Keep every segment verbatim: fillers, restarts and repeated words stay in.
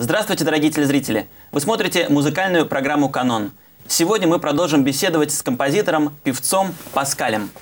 Здравствуйте, дорогие телезрители! Вы смотрите музыкальную программу «Канон». Сегодня мы продолжим беседовать с композитором, певцом Паскалем.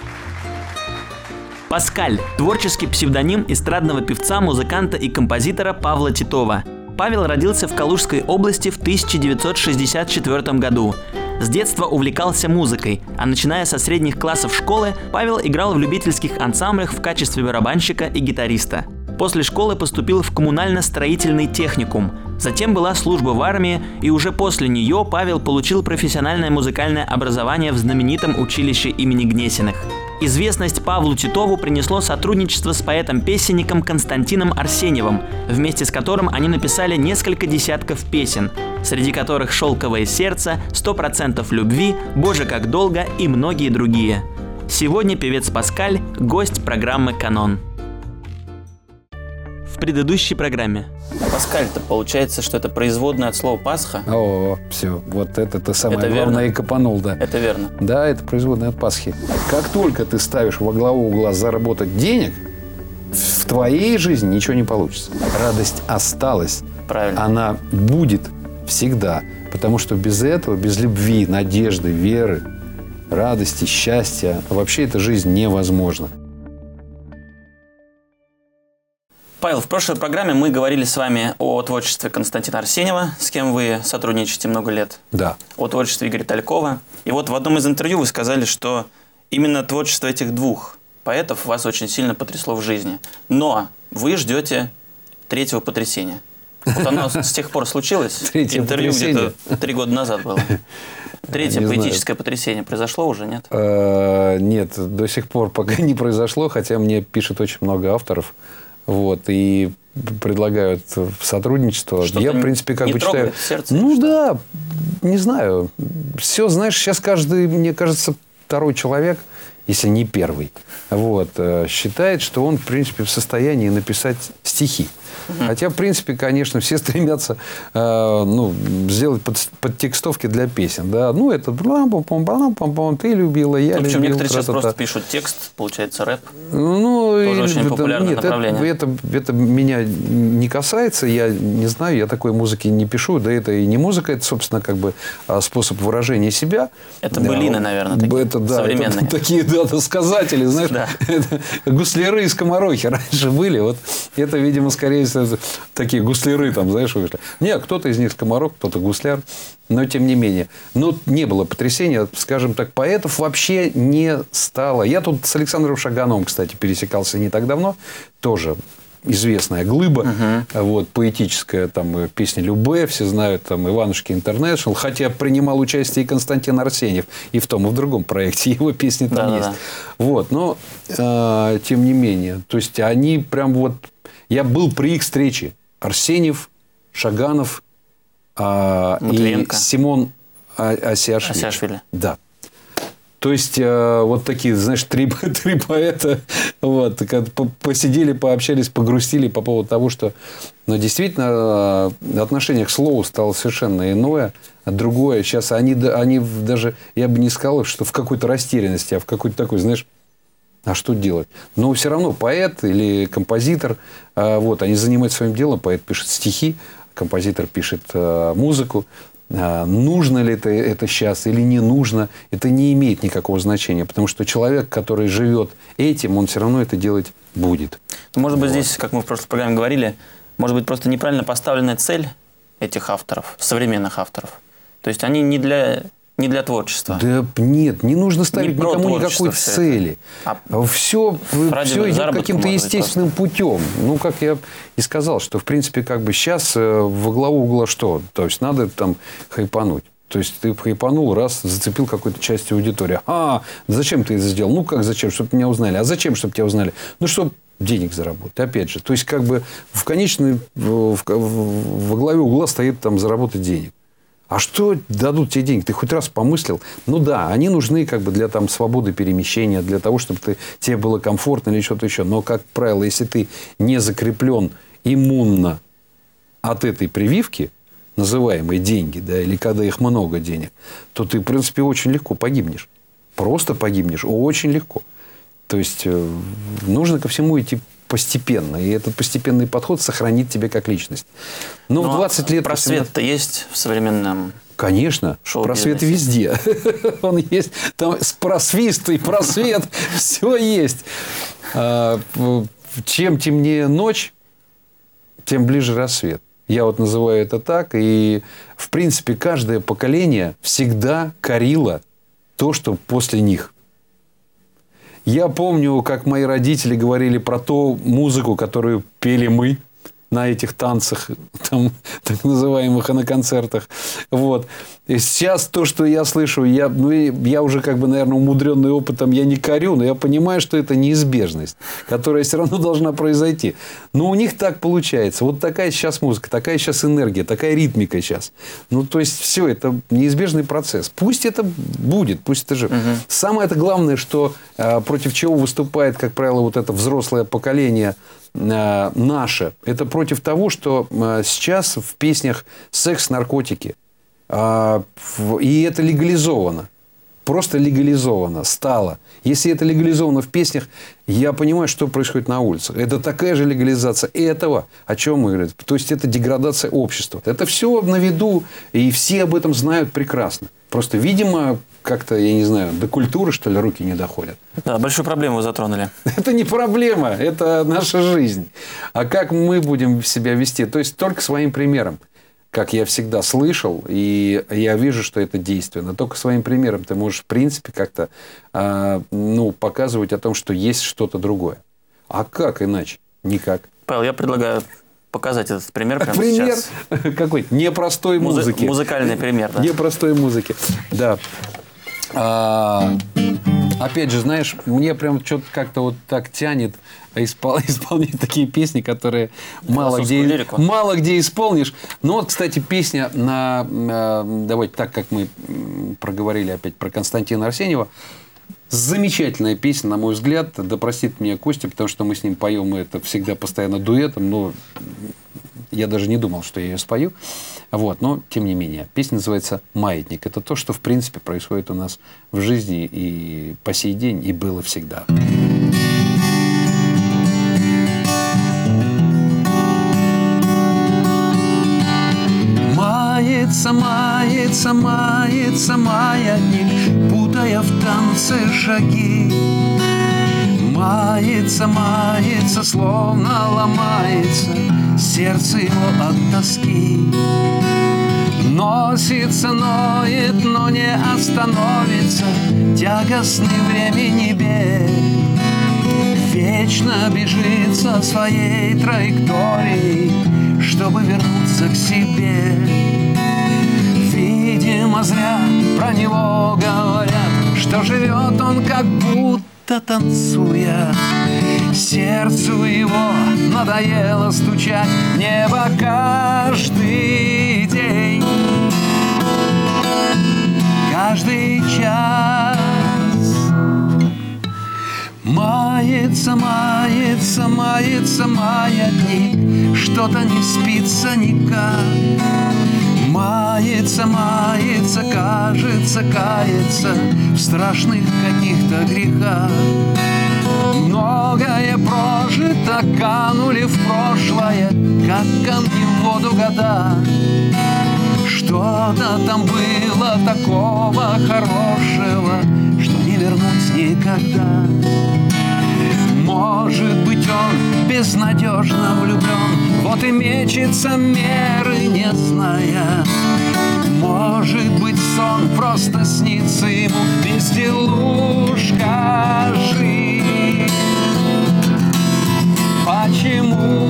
Паскаль – творческий псевдоним эстрадного певца, музыканта и композитора Павла Титова. Павел родился в Калужской области в тысяча девятьсот шестьдесят четвёртом году. С детства увлекался музыкой, а начиная со средних классов школы, Павел играл в любительских ансамблях в качестве барабанщика и гитариста. После школы поступил в коммунально-строительный техникум. Затем была служба в армии, и уже после нее Павел получил профессиональное музыкальное образование в знаменитом училище имени Гнесиных. Известность Павлу Титову принесло сотрудничество с поэтом-песенником Константином Арсеньевым, вместе с которым они написали несколько десятков песен, среди которых «Шелковое сердце», «Сто процентов любви», «Боже, как долго» и многие другие. Сегодня певец Паскаль – гость программы «Канон». В предыдущей программе. Паскаль-то получается, что это производное от слова Пасха? О, все, вот это ты самое это главное верно? И копанул, да. Это верно. Да, это производное от Пасхи. Как только ты ставишь во главу угла заработать денег, в твоей жизни ничего не получится. Радость осталась. Правильно. Она будет всегда. Потому что без этого, без любви, надежды, веры, радости, счастья, вообще эта жизнь невозможна. Павел, в прошлой программе мы говорили с вами о творчестве Константина Арсеньева, с кем вы сотрудничаете много лет. Да. О творчестве Игоря Талькова. И вот в одном из интервью вы сказали, что именно творчество этих двух поэтов вас очень сильно потрясло в жизни. Но вы ждете третьего потрясения. Вот оно с тех пор случилось. Третье Интервью потрясение. где-то три года назад было. Третье Не поэтическое потрясение произошло уже, нет? Э, Нет, до сих пор пока не произошло, хотя мне пишет очень много авторов. Вот, и предлагают сотрудничество. Что-то я, в принципе, как не бы трогает читаю. сердце, Ну что? да, не знаю. Все, знаешь, сейчас каждый, мне кажется, второй человек, если не первый, вот, считает, что он, в принципе, в состоянии написать стихи. Хотя, в принципе, конечно, все стремятся э, ну, сделать под, подтекстовки для песен. Да? Ну, это ты любила, я ну, причем любил. некоторые сейчас тра-та-та. просто пишут текст, получается рэп. Ну, Тоже или, очень это, популярное нет, направление. Это, это, это меня не касается, я не знаю, я такой музыки не пишу, да это и не музыка, это, собственно, как бы способ выражения себя. Это былины, наверное, такие это, да, современные. Это, такие да, досказатели, знаешь, Да. это, гусляры и скоморохи раньше были, вот это, видимо, скорее всего, такие гусляры там, знаешь, вышли. Не, кто-то из них скоморох, кто-то гусляр, но тем не менее. Но не было потрясения, скажем так, поэтов вообще не стало. Я тут с Александром Шагановым, кстати, пересекался не так давно, тоже известная глыба, uh-huh. вот, поэтическая, там, песня «Любэ», все знают, там, «Иванушки Интернешнл», хотя принимал участие и Константин Арсеньев, и в том, и в другом проекте, его песни там Да-да-да. есть. Вот, но, э, тем не менее, то есть, они прям вот... Я был при их встрече. Арсеньев, Шаганов э, и Симон Асиашвили. Асиашвили. Да. То есть, э, вот такие, знаешь, три, три поэта вот, посидели, пообщались, погрустили по поводу того, что ну, действительно э, отношение к слову стало совершенно иное, другое. Сейчас они, они даже, я бы не сказал, что в какой-то растерянности, а в какой-то такой, знаешь, а что делать? Но все равно поэт или композитор, э, вот, они занимаются своим делом, поэт пишет стихи, композитор пишет э, музыку. Нужно ли это, это сейчас или не нужно, это не имеет никакого значения. Потому что человек, который живет этим, он все равно это делать будет. Может быть, вот. Здесь, как мы в прошлой программе говорили, может быть, просто неправильно поставленная цель этих авторов, современных авторов. То есть, они не для, не для творчества. Да нет, не нужно ставить Не никому никакой все цели. А все все идет каким-то естественным путем. Ну, как я и сказал, что, в принципе, как бы сейчас во главу угла что? То есть, надо там хайпануть. То есть, ты хайпанул, раз, зацепил какую-то часть аудитории. А, зачем ты это сделал? Ну, как зачем? Чтобы меня узнали. А зачем, чтобы тебя узнали? Ну, чтобы денег заработать. Опять же. То есть, как бы в конечной, в, в, во главе угла стоит там заработать денег. А что дадут тебе деньги? Ты хоть раз помыслил? Ну да, они нужны как бы для там, свободы перемещения, для того, чтобы ты, тебе было комфортно или что-то еще. Но, как правило, если ты не закреплен иммунно от этой прививки, называемой деньги, да, или когда их много денег, то ты, в принципе, очень легко погибнешь. Просто погибнешь очень легко. То есть, нужно ко всему идти постепенно. И этот постепенный подход сохранит тебя как личность. Но, Но в двадцать лет... Просвет-то есть в современном... Конечно, просвет везде. Он есть. Там просвист и просвет. Все есть. Чем темнее ночь, тем ближе рассвет. Я вот называю это так. И, в принципе, каждое поколение всегда корило то, что после них. Я помню, как мои родители говорили про ту музыку, которую пели мы на этих танцах, там, так называемых, и на концертах. Вот. И сейчас то, что я слышу, я, ну, я уже, как бы, наверное, умудренный опытом, я не корю, но я понимаю, что это неизбежность, которая все равно должна произойти. Но у них так получается. Вот такая сейчас музыка, такая сейчас энергия, такая ритмика сейчас. Ну, то есть, все, это неизбежный процесс. Пусть это будет, пусть это же. Угу. Самое это главное, что против чего выступает, как правило, вот это взрослое поколение наше, это против того, что сейчас в песнях секс, наркотики. И это легализовано. Просто легализовано стало. Если это легализовано в песнях, я понимаю, что происходит на улице. Это такая же легализация этого, о чем мы говорим. То есть, это деградация общества. Это все на виду, и все об этом знают прекрасно. Просто, видимо, как-то, я не знаю, до культуры, что ли, руки не доходят. Да, большую проблему вы затронули. Это не проблема, это наша жизнь. А как мы будем себя вести? То есть, только своим примером. Как я всегда слышал, и я вижу, что это действенно. Только своим примером ты можешь, в принципе, как-то э, ну, показывать о том, что есть что-то другое. А как иначе? Никак. Павел, я предлагаю показать этот пример прямо пример сейчас. Какой-то непростой Музы- музыки. Музыкальный пример, да. Непростой музыки, да. А, опять же, знаешь, мне прям что-то как-то вот так тянет испол... исполнять такие песни, которые мало где, мало где исполнишь. Но вот, кстати, песня на... Давайте так, как мы проговорили опять про Константина Арсеньева. Замечательная песня, на мой взгляд. Да простит меня Костя, потому что мы с ним поем это всегда постоянно дуэтом. Но я даже не думал, что я ее спою. Вот, но, тем не менее, песня называется «Маятник». Это то, что, в принципе, происходит у нас в жизни и по сей день, и было всегда. Мается, мается, мается маятник, путая в танце шаги. Мается, мается, словно ломается сердце его от тоски. Носится, ноет, но не остановится тягостный времени бег. Вечно бежит со своей траекторией, чтобы вернуться к себе. Видимо, зря про него говорят, что живет он как будто танцуя. Сердцу его надоело стучать в небо каждый день, каждый час. Мается, мается, мается маятник, что-то не спится никак. Мается, мается, кажется, кается в страшных каких-то грехах. Многое прожито, канули в прошлое, как камни в воду года. Что-то там было такого хорошего, что не вернуть никогда. Может быть, он безнадежно влюблен, вот и мечется, меры не зная. Может быть, сон просто снится ему, безделушка жизнь. Почему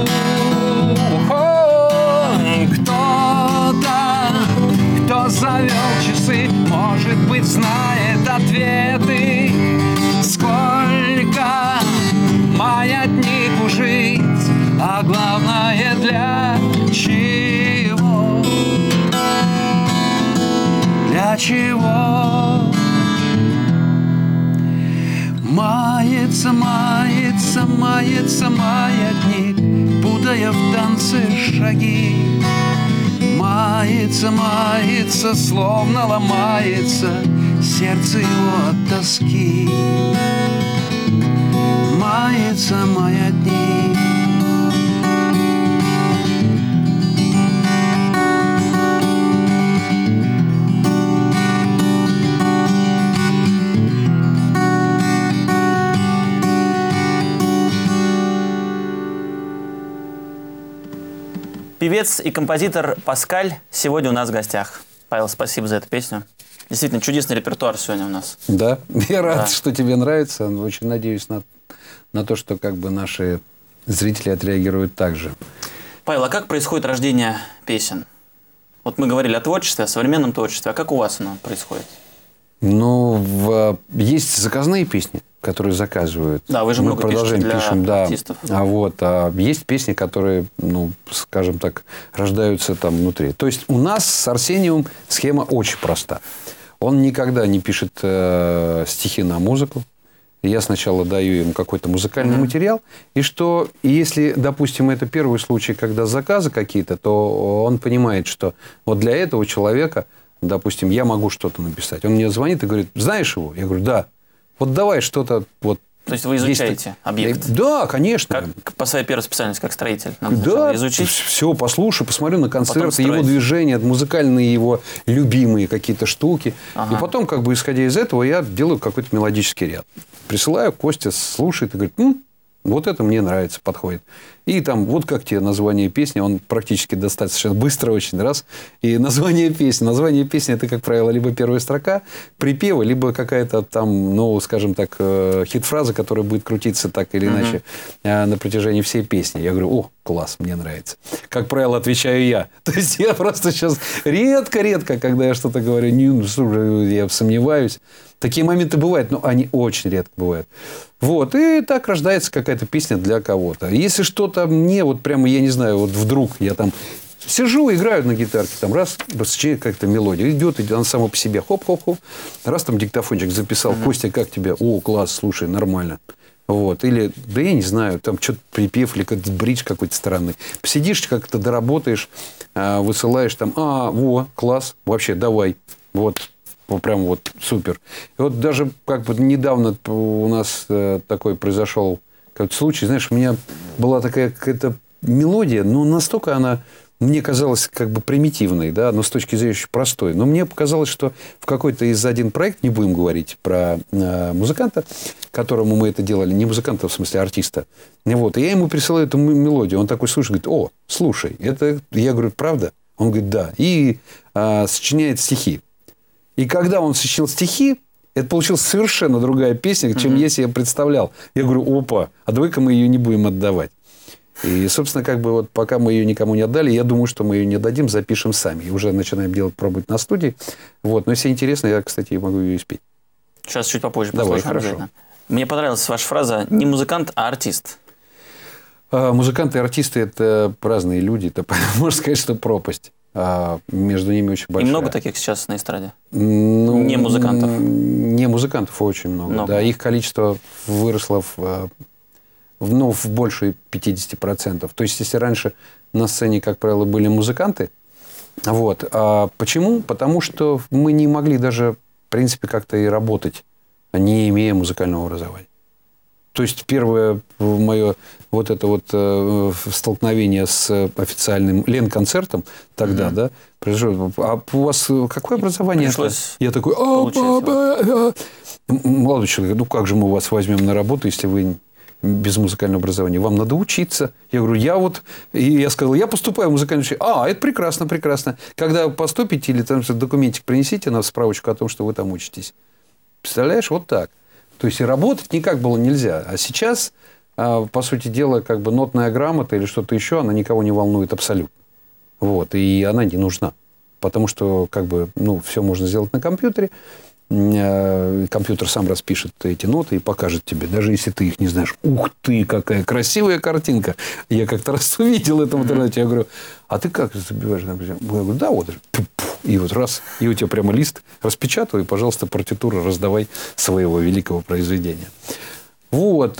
кто-то, кто завел часы, может быть, знает ответы, сколько маятнику жить, а главное для чего? Для чего? Мается, мается, мается маятник, путая в танце шаги. Мается, мается, словно ломается сердце его от тоски. улыбается маятник. Певец и композитор Паскаль сегодня у нас в гостях. Павел, спасибо за эту песню. Действительно, чудесный репертуар сегодня у нас. Да, я рад, да. что тебе нравится. Очень надеюсь на, на то, что как бы наши зрители отреагируют так же. Павел, а как происходит рождение песен? Вот мы говорили о творчестве, о современном творчестве. А как у вас оно происходит? Ну, в, есть заказные песни, которые заказывают. Да, вы же мы много продолжаем пишете для пишем, да. артистов. А вот а есть песни, которые, ну, скажем так, рождаются там внутри. То есть у нас с Арсением схема очень проста. Он никогда не пишет э, стихи на музыку. Я сначала даю ему какой-то музыкальный mm-hmm. материал. И что, если, допустим, это первый случай, когда заказы какие-то, то он понимает, что вот для этого человека, допустим, я могу что-то написать. Он мне звонит и говорит, знаешь его? Я говорю, да. Вот давай что-то... Вот, то есть вы изучаете есть... объект? Да, конечно. Как, по своей первой специальности, как строитель? Надо да, изучить. Все, послушай, посмотрю на концерты, его строить. движения, музыкальные его любимые какие-то штуки. Ага. И потом, как бы, исходя из этого, я делаю какой-то мелодический ряд. Присылаю, Костя слушает и говорит, М, вот это мне нравится, подходит. И там, вот как тебе название песни, он практически достаточно быстро очень раз. И название песни. Название песни, это, как правило, либо первая строка припева, либо какая-то там, ну, скажем так, хит-фраза, которая будет крутиться так или иначе uh-huh. на протяжении всей песни. Я говорю, о, класс, мне нравится. Как правило, отвечаю я. То есть, я просто сейчас редко-редко, когда я что-то говорю, не, слушай, я сомневаюсь. Такие моменты бывают, но они очень редко бывают. Вот. И так рождается какая-то песня для кого-то. Если что-то мне, вот прямо, я не знаю, вот вдруг я там сижу, играю на гитарке, там раз, сочиняет как-то мелодия. Идет, идет, она сама по себе. Хоп-хоп-хоп. Раз там диктофончик записал. Mm-hmm. Костя, как тебе? О, класс, слушай, нормально. Вот. Или, да я не знаю, там что-то припев или какой-то бридж какой-то странный. Посидишь, как-то доработаешь, высылаешь там, а, во, класс, вообще, давай. Вот. Прям вот супер. И вот даже как бы недавно у нас э, такой произошел какой-то случай. Знаешь, у меня была такая какая-то мелодия, но настолько она мне казалась как бы примитивной, да, но с точки зрения очень простой. Но мне показалось, что в какой-то из один проект, не будем говорить про э, музыканта, которому мы это делали, не музыканта, в смысле артиста. Вот, и я ему присылаю эту мелодию. Он такой слушает, говорит, о, слушай, это... Я говорю, правда? Он говорит, да. И э, сочиняет стихи. И когда он сочинил стихи, это получилась совершенно другая песня, чем mm-hmm. я себе представлял. Я говорю, опа, а давай-ка мы ее не будем отдавать. И, собственно, как бы вот пока мы ее никому не отдали, я думаю, что мы ее не дадим, запишем сами. И уже начинаем делать, пробовать на студии. Вот. Но если интересно, я, кстати, могу ее испеть. Сейчас чуть попозже давай, послушаем. хорошо. Мне понравилась ваша фраза «не музыкант, а артист». А, музыканты и артисты – это разные люди. Это, можно сказать, что пропасть. А между ними очень большая. И много таких сейчас на эстраде? Ну, не музыкантов? Не музыкантов очень много. много. Да, их количество выросло в, в, ну, в больше пятьдесят процентов. То есть, если раньше на сцене, как правило, были музыканты. Вот. А почему? Потому что мы не могли даже, в принципе, как-то и работать, не имея музыкального образования. То есть, первое мое вот это вот э, столкновение с официальным Ленконцертом тогда, mm-hmm. да, произошло. А у вас какое образование? Пришлось Я такой, а, а, а. Молодой человек, ну как же мы вас возьмем на работу, если вы без музыкального образования? Вам надо учиться. Я говорю, я вот... И я сказал, я поступаю в музыкальное училище. А, это прекрасно, прекрасно. Когда поступите или там документик принесите на справочку о том, что вы там учитесь. Представляешь, вот так. То есть, и работать никак было нельзя. А сейчас, по сути дела, как бы нотная грамота или что-то еще, она никого не волнует абсолютно. Вот. И она не нужна. Потому что, как бы, ну, все можно сделать на компьютере. Компьютер сам распишет эти ноты и покажет тебе. Даже если ты их не знаешь. Ух ты, какая красивая картинка. Я как-то раз увидел это в интернете. Я говорю, а ты как забиваешь? Я говорю, да, вот. И вот раз, и у тебя прямо лист распечатывай, пожалуйста, партитуру раздавай своего великого произведения. Вот.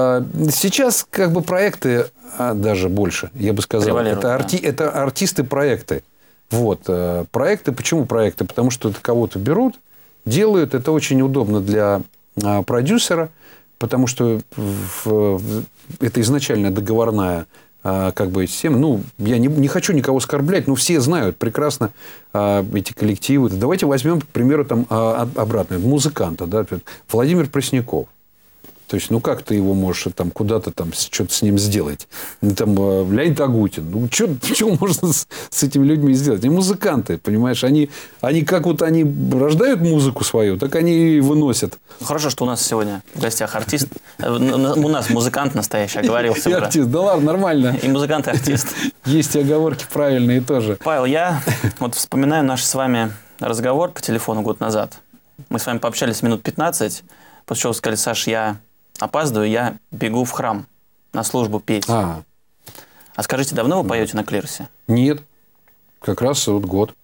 Сейчас как бы проекты, даже больше, я бы сказал, это, арти, да. это артисты-проекты. Вот. Проекты, почему проекты? Потому что это кого-то берут, делают, это очень удобно для продюсера, потому что в, в, это изначально договорная а, как бы система. Ну, я не, не хочу никого оскорблять, но все знают прекрасно а, эти коллективы. Давайте возьмем, к примеру, там, а, обратно, музыканта, да, Владимир Пресняков. То есть, ну, как ты его можешь там куда-то там что-то с ним сделать? Там, Леонид Агутин. Ну, что можно с, с этими людьми сделать? Они музыканты, понимаешь? Они, они как вот они рождают музыку свою, так они и выносят. Хорошо, что у нас сегодня в гостях артист. У нас музыкант настоящий, оговорился уже. И артист, да ладно, нормально. И музыкант, и артист. Есть и оговорки правильные тоже. Павел, я вот вспоминаю наш с вами разговор по телефону год назад. Мы с вами пообщались минут пятнадцать, после чего вы сказали: Саш, я опаздываю, я бегу в храм на службу петь. А, а скажите, давно вы поете на клиросе? Нет, как раз вот год.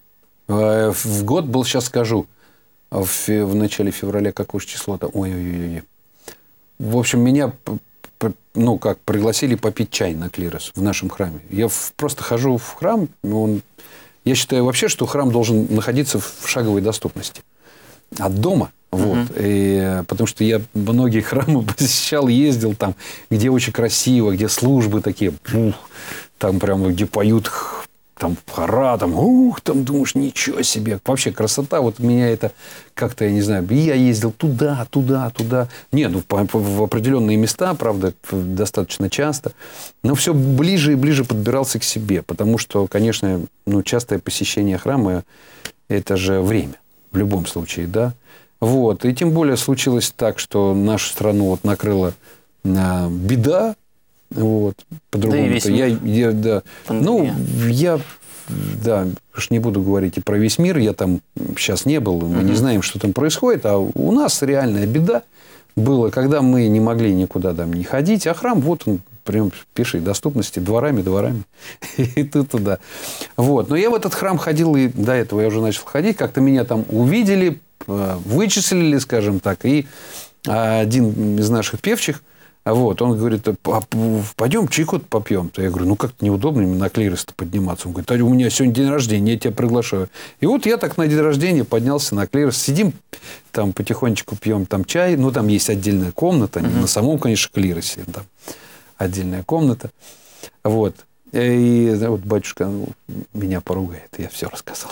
В год был, сейчас скажу, в, в начале февраля, какое же число-то? Ой-ой-ой. В общем, меня, ну, как, пригласили попить чай на клирос в нашем храме. Я в, просто хожу в храм. Он, я считаю вообще, что храм должен находиться в шаговой доступности от дома. Вот. Uh-huh. И, потому что я многие храмы посещал, ездил там, где очень красиво, где службы такие, ух, там прямо, где поют там хора, там, ух, там думаешь, ничего себе. Вообще красота, вот меня это как-то, я не знаю, и я ездил туда, туда, туда. Не, ну, по, по, в определенные места, правда, достаточно часто, но все ближе и ближе подбирался к себе, потому что, конечно, ну, частое посещение храма – это же время, в любом случае, да. Вот. И тем более случилось так, что нашу страну вот накрыла а, беда. Вот. По-другому. Да, я, я, да. Ну, я да, уж не буду говорить и про весь мир. Я там сейчас не был. Мы угу. не знаем, что там происходит. А у нас реальная беда была, когда мы не могли никуда там не ходить. А храм, вот он, прям пиши, доступности дворами, дворами. И ты туда. Вот. Но я в этот храм ходил, и до этого я уже начал ходить. Как-то меня там увидели, вычислили, скажем так, и один из наших певчих, вот, он говорит: пойдем чайку попьем. Я говорю: ну как-то неудобно на клирос-то подниматься. Он говорит: а у меня сегодня день рождения, я тебя приглашаю. И вот я так на день рождения поднялся на клирос, сидим там потихонечку пьем там чай, ну там есть отдельная комната, uh-huh. на самом, конечно, клиросе, там отдельная комната, вот. И вот батюшка ну, меня поругает. Я все рассказал.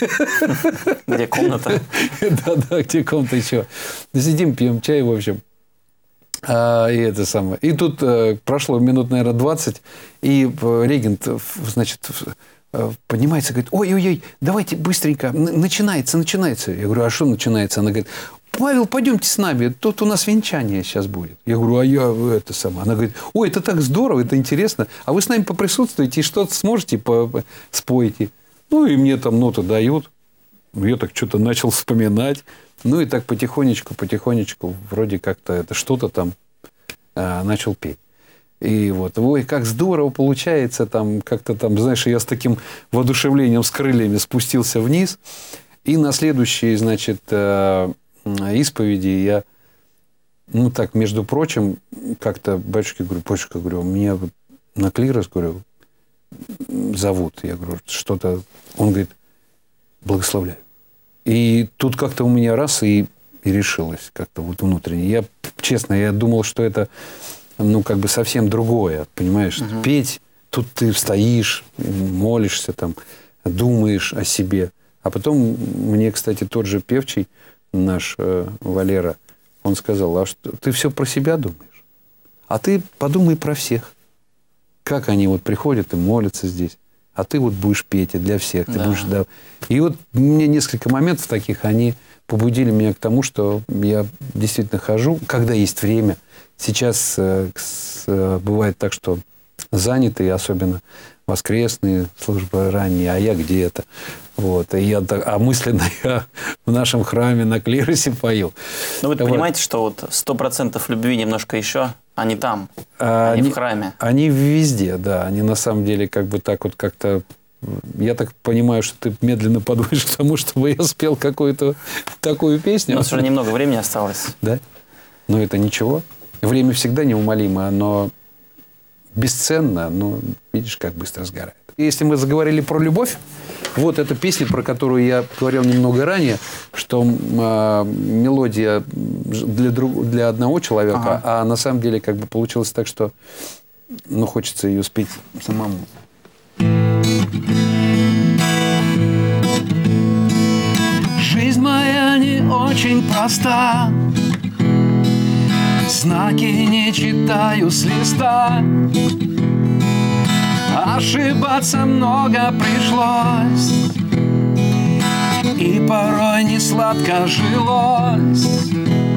Где комната? Да-да, где комната еще. Сидим, пьем чай, в общем. А, и это самое. И тут а, прошло минут, наверное, двадцать. И регент, значит, поднимается, говорит: ой-ой-ой, давайте быстренько. Начинается, начинается. Я говорю: а что начинается? Она говорит: Павел, пойдемте с нами, тут у нас венчание сейчас будет. Я говорю: а я это самое. Она говорит: ой, это так здорово, это интересно. А вы с нами поприсутствуете и что-то сможете, споете. Ну, и мне там ноты дают. Я так что-то начал вспоминать. Ну, и так потихонечку, потихонечку, вроде как-то это что-то там а, начал петь. И вот, ой, как здорово получается, там, как-то там, знаешь, я с таким воодушевлением, с крыльями спустился вниз. И на следующий, значит, исповеди я, ну так, между прочим, как-то батюшке говорю: батюшка, говорю, меня вот на клирос, говорю, зовут. Я говорю: что-то. Он говорит: благословляю. И тут как-то у меня раз и, и решилось как-то вот внутренне. Я, честно, я думал, что это, ну, как бы совсем другое, понимаешь? Uh-huh. Петь, тут ты стоишь, молишься там, думаешь о себе. А потом мне, кстати, тот же певчий, наш э, Валера, он сказал: а что, ты все про себя думаешь? А ты подумай про всех. Как они вот приходят и молятся здесь. А ты вот будешь петь и для всех. Ты да. будешь, да. И вот мне несколько моментов таких, они побудили меня к тому, что я действительно хожу, когда есть время. Сейчас э, э, бывает так, что занятые, особенно воскресные службы ранние, а я где-то. Вот. И я, а мысленно я в нашем храме на клиросе пою. Ну, вы вот. Понимаете, что вот сто процентов любви немножко еще, они там, а они, они в храме. Они везде, да. Они на самом деле как бы так вот как-то... Я так понимаю, что ты медленно подводишь к тому, чтобы я спел какую-то такую песню. У нас уже немного времени осталось. Да? Но это ничего. Время всегда неумолимо, но бесценно, но видишь, как быстро сгорает. Если мы заговорили про любовь, Вот эта песня, про которую я говорил немного ранее, что э, мелодия для, друг, для одного человека, ага. а на самом деле как бы получилось так, что ну, хочется ее спеть самому. Жизнь моя не очень проста, знаки не читаю с листа. Ошибаться много пришлось, и порой не сладко жилось.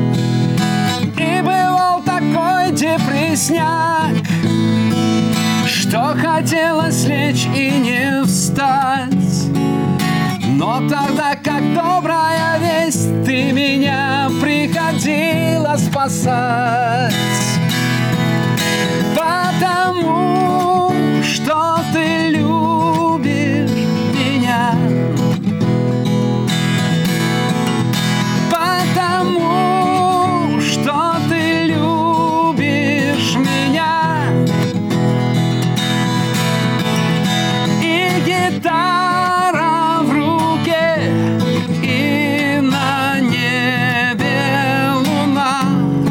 И бывал такой депрессняк, что хотелось лечь и не встать. Но тогда, как добрая весть, ты меня приходила спасать. Потому что ты любишь меня. Потому что ты любишь меня. И гитара в руке, и на небе луна.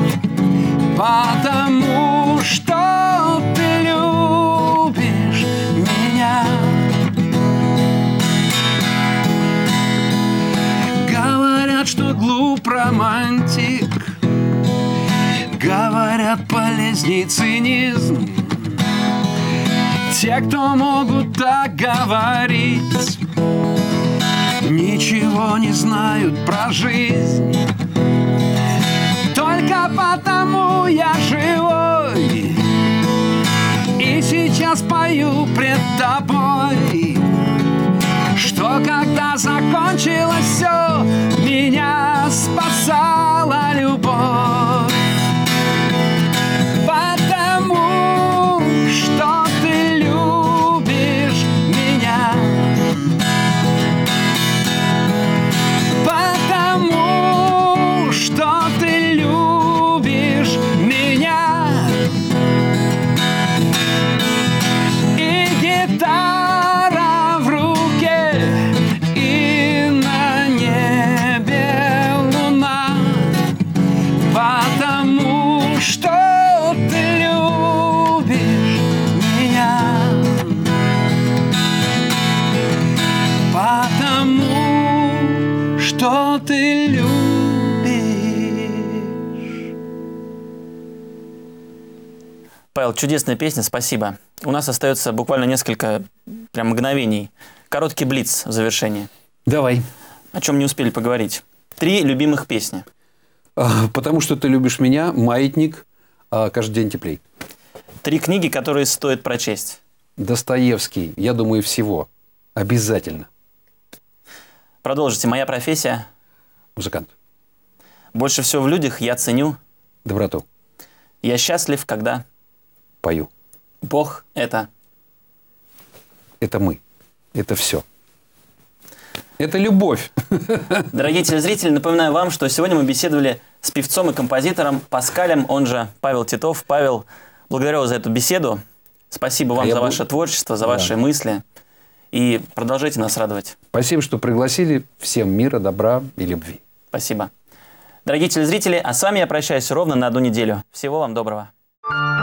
Потому что ты любишь меня. Говорят, что глуп романтик, говорят, полезней цинизм. Те, кто могут так говорить, ничего не знают про жизнь. Только потому я живой и сейчас пою пред тобой, что когда закончилось все, меня спасала любовь. Потому что ты любишь меня. Потому что ты любишь меня. И гитара в руке, и на небе луна. Потому что ты любишь меня. Потому что ты любишь. Павел, чудесная песня, спасибо. У нас остается буквально несколько прям мгновений. Короткий блиц в завершении. Давай. О чем не успели поговорить. Три любимых песни. Потому что ты любишь меня, «Маятник», «Каждый день теплей». Три книги, которые стоит прочесть. Достоевский, я думаю, всего. Обязательно. Продолжите. «Моя профессия». Музыкант. Больше всего в людях я ценю. Доброту. Я счастлив, когда. Пою. Бог – это. Это мы. Это все. Это любовь. Дорогие телезрители, напоминаю вам, что сегодня мы беседовали с певцом и композитором Паскалем, он же Павел Титов. Павел, благодарю вас за эту беседу. Спасибо вам а за ваше буду... творчество, за да. ваши мысли. И продолжайте нас радовать. Спасибо, что пригласили. Всем мира, добра и любви. Спасибо. Дорогие телезрители, а с вами я прощаюсь ровно на одну неделю. Всего вам доброго.